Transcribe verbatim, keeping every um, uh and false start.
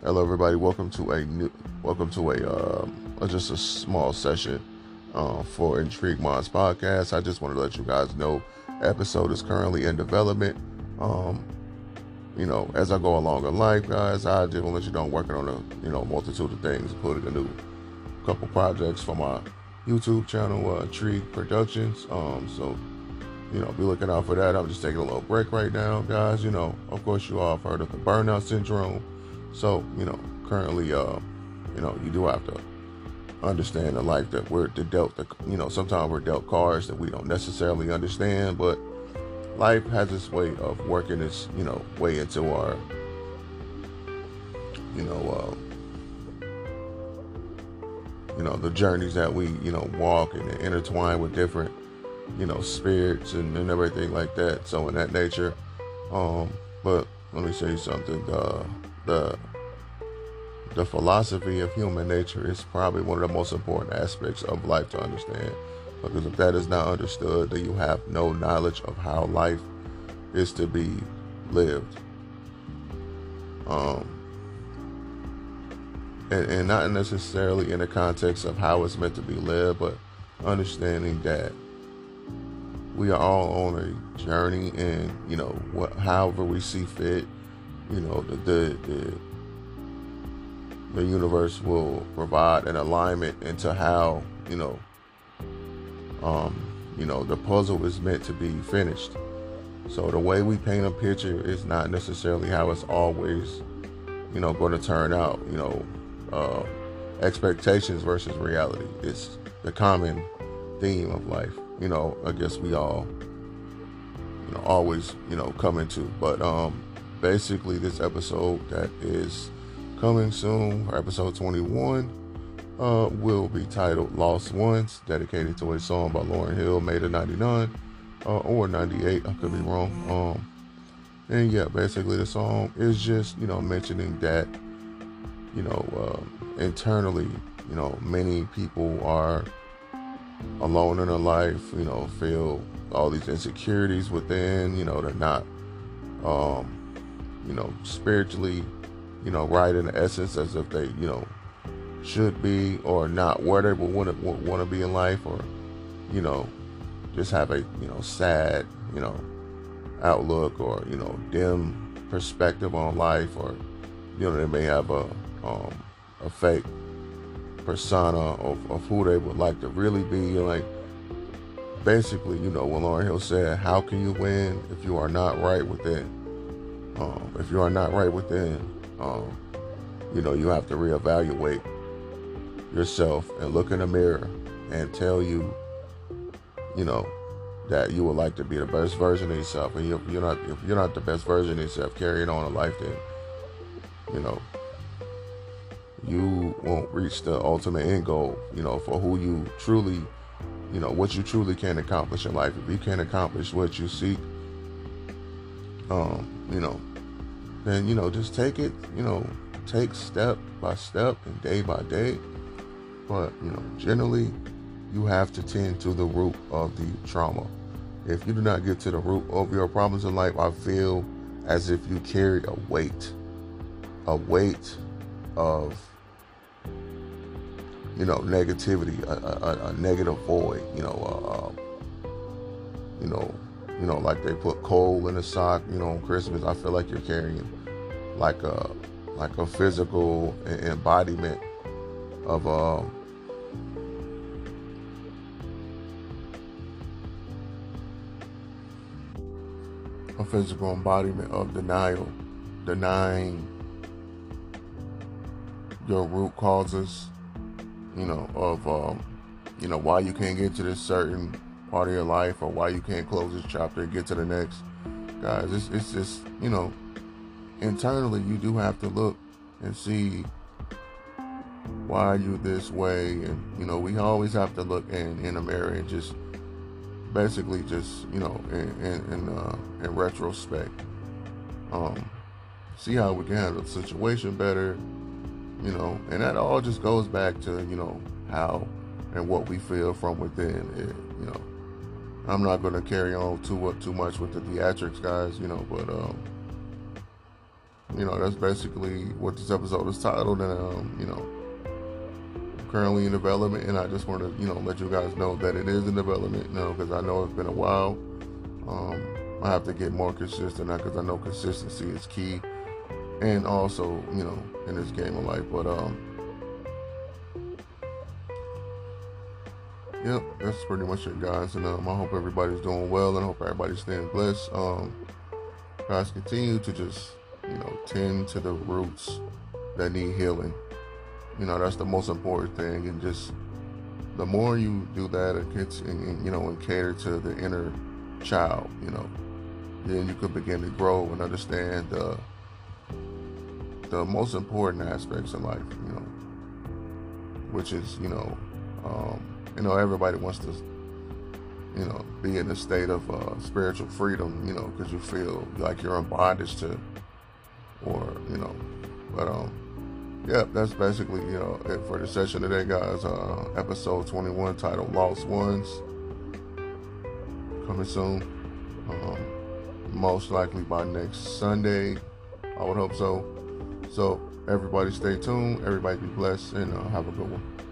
Hello, everybody. Welcome to a new, welcome to a um, uh, just a small session uh, for Intrigue Minds podcast. I just wanted to let you guys know, episode is currently in development. Um, you know, as I go along in life, guys, I just want to let you know I'm working on a you know multitude of things, including a new couple projects for my YouTube channel, uh, Intrigue Productions. Um, so you know, be looking out for that. I'm just taking a little break right now, guys. You know, of course, you all have heard of the burnout syndrome. So, you know, currently, uh, you know, you do have to understand the life that we're dealt, the, you know, sometimes we're dealt cards that we don't necessarily understand, but life has this way of working its, you know, way into our, you know, uh, you know, the journeys that we, you know, walk and intertwine with different, you know, spirits and, and everything like that. So in that nature, um, but let me say something. Uh, the the philosophy of human nature is probably one of the most important aspects of life to understand, because if that is not understood, then you have no knowledge of how life is to be lived, um, and, and not necessarily in the context of how it's meant to be lived, but understanding that we are all on a journey, and you know what, however we see fit, you know, the, the the the universe will provide an alignment into how, you know, um, you know, the puzzle is meant to be finished. So the way we paint a picture is not necessarily how it's always, you know, going to turn out. You know, uh, expectations versus reality is the common theme of life. You know, I guess we all, you know, always, you know, come into. But um, basically, this episode that is coming soon, episode twenty-one, uh, will be titled Lost Ones, dedicated to a song by Lauryn Hill, made in ninety-nine, uh, or ninety-eight, I could be wrong. Um, and yeah, basically the song is just, you know, mentioning that, you know, uh, internally, you know, many people are alone in their life, you know, feel all these insecurities within, you know, they're not, um, you know, spiritually, you know, right in the essence as if they, you know, should be, or not where they would want to want to be in life, or, you know, just have a, you know, sad, you know, outlook, or, you know, dim perspective on life, or, you know, they may have a, um, a fake persona of, of who they would like to really be. Like, basically, you know, when Lauryn Hill said, how can you win if you are not right within? Um, if you are not right within, um, you know, you have to reevaluate yourself and look in the mirror and tell you, you know, that you would like to be the best version of yourself. And if you're not, if you're not the best version of yourself, carrying on a life, then, you know, you won't reach the ultimate end goal, you know, for who you truly, you know, what you truly can accomplish in life. If you can't accomplish what you seek, um, you know, then, you know, just take it, you know, take step by step and day by day. But, you know, generally, you have to tend to the root of the trauma. If you do not get to the root of your problems in life, I feel as if you carried a weight, a weight of, you know, negativity, a, a, a negative void, you know, uh, you know, you know, like they put coal in a sock, you know, on Christmas. I feel like you're carrying like a, like a physical embodiment of, uh, a physical embodiment of denial, denying your root causes, you know, of, um, you know, why you can't get to this certain part of your life, or why you can't close this chapter and get to the next. Guys, it's, it's just, you know, internally you do have to look and see why you this way. And, you know, we always have to look in, in a mirror and just basically just, you know, in, in, in, uh, in retrospect, um, see how we can handle the situation better, you know, and that all just goes back to, you know, how and what we feel from within. It, you know, I'm not going to carry on too too much with the theatrics, guys, you know, but um, you know, that's basically what this episode is titled. And, um, you know, currently in development. And I just want to, you know, let you guys know that it is in development, you know, because I know it's been a while. Um, I have to get more consistent because I know consistency is key. And also, you know, in this game of life. But, um, yep, that's pretty much it, guys. And um, I hope everybody's doing well, and I hope everybody's staying blessed. Um, guys, continue to just, you know, tend to the roots that need healing. You know, that's the most important thing. And just the more you do that, it gets, and, and, you know, and cater to the inner child, you know, then you could begin to grow and understand the the most important aspects in life, you know, which is, you know, um, you know, everybody wants to, you know, be in a state of uh, spiritual freedom, you know, because you feel like you're in bondage to, or, you know, but, um, yeah, that's basically, you know, it for the session today, guys. Uh, episode twenty-one, titled Lost Ones, coming soon, um, most likely by next Sunday, I would hope so. So, everybody stay tuned, everybody be blessed, and uh, have a good one.